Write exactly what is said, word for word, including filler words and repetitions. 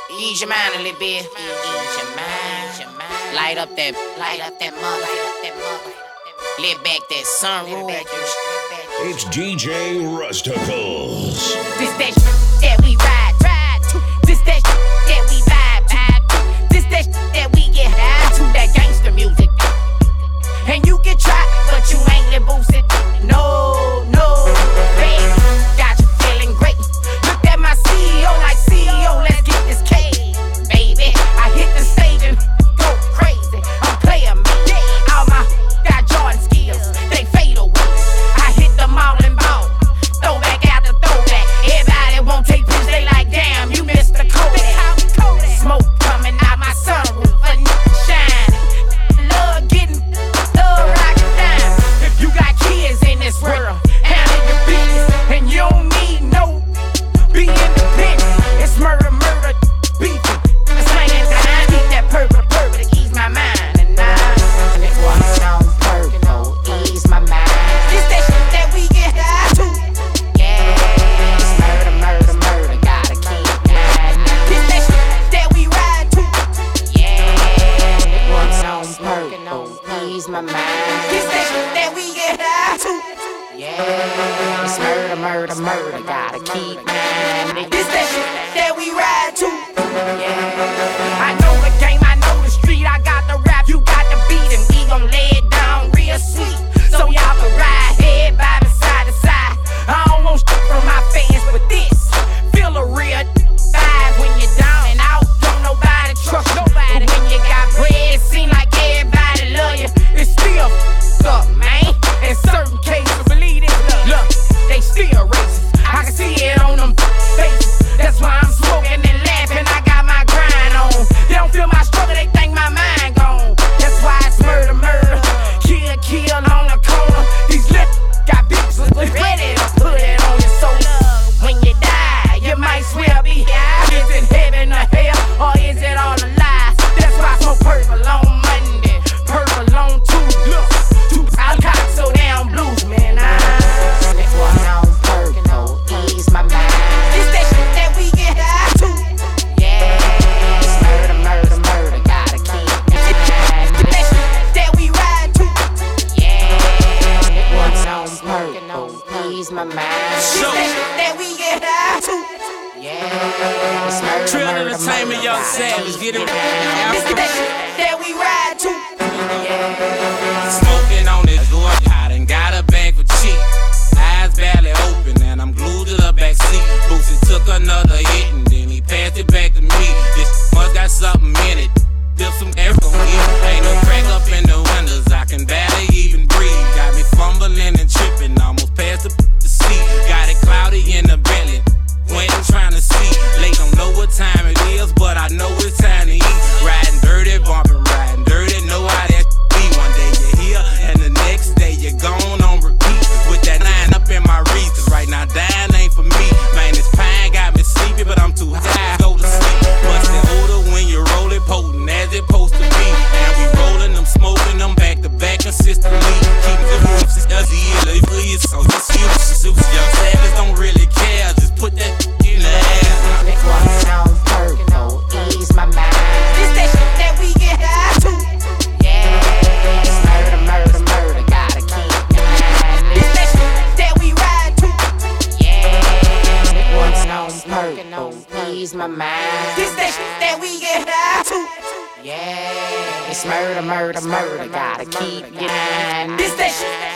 Ease your mind a little bit. Ease your mind. Light up that, light up that mother, light up that mother. Lit back that sunroof. It's D J Rusticles. This that shit that we ride, ride to. This that shit that we vibe, vibe to. This that shit that we get high to. That gangster music. And you can try, but you ain't let boost it. No, no, baby, got you feeling great. Look at my C E O like C E O, let's get this cake, baby. I hit the stage and go crazy. I'm player me. All my got Jordan skills, they fade away. I hit them all and ball, throwback after throwback. Everybody won't take pictures, they like, damn, you missed the Kodak. Smoke coming out my sunroof, a nigga shining. Love getting, love rocking down. If you got kids in this world, handle your business, and you don't need no be independent. It's murder, murder, beefing. Slanging down, eat that purple, purple to ease my mind. And I, it was on purple, ease my mind. This that shit that we get high to. Yeah, it's murder, murder, murder, gotta keep riding. This that shit that we ride to. Yeah, it was on purple, ease my mind. This that shit that we get high to. Yeah, it's murder, murder, murder, gotta keep riding. This that shit that we ride to. Yeah, I know the game, I know the street. I got the rap, you got the beat, and we gon' lay it down real sweet. So y'all can ride head by me side to side. I don't want shit from my fans, but this feel a real vibe when you're down and out. Don't nobody trust nobody. But when you got bread, it seem like everybody love you. It's still up, man. In certain cases, believe it. Look, they still racist. I can see it on them faces. That's why I'm smoking and laughing. I got my grind on. They don't feel my struggle, they think my mind gone. That's why it's murder, murder. Kill, kill on the corner. These lips got bitches ready to put it on your soul. When you die, you might swear be high. Is it heaven or hell, or is it all a lie? That's why I smoke purple on Monday, purple on Tuesday. Look, two I got so damn blues, man. I it was on purple, ease my mind. This that shit that we get high to. Yeah, it's murder, murder, murder, gotta keep riding. This that shit that we ride to. Yeah, it was on purple, ease my mind. This that shit that we get high to. Yeah, it's murder, Trill murder, Entertainment, murder, Young gotta Savage, keep get it. riding. This that shit that we ride to. Yeah. Smoking on this door, I done got a bag for cheap. Eyes barely open and I'm glued to the back seat. Boosie took another hit and then he passed it back to me. This must got something in it. Dip some air on me. Ain't no crack up in the windows, I can barely even breathe. Got me fumbling and tripping, almost past the to see. Got it cloudy in the belly. Quentin trying to see. Late, don't know what time it is, but I know it's time to eat. Riding dirty, bumping, riding dirty. Know how that be. One day you're here, and the next day you're gone on repeat. With that line up in my reach, cause right now dying ain't for me. Man, this pine got me sleepy, but I'm too high to go to sleep. Must be older when you roll it, potent as it supposed to be. And we rolling them, smoking them back to back consistently. Keep the roofs as he is, please. So just you, Young Savage don't really care. Just put that in the air. It was on purple, ease my mind. This that shit that we get high to. Yeah, it's murder, murder, murder, gotta keep riding. This that shit that we ride to. Yeah, it was on purple, ease my mind. This that shit that we get high to. Yeah, it's murder, murder, murder, gotta keep riding. This that shit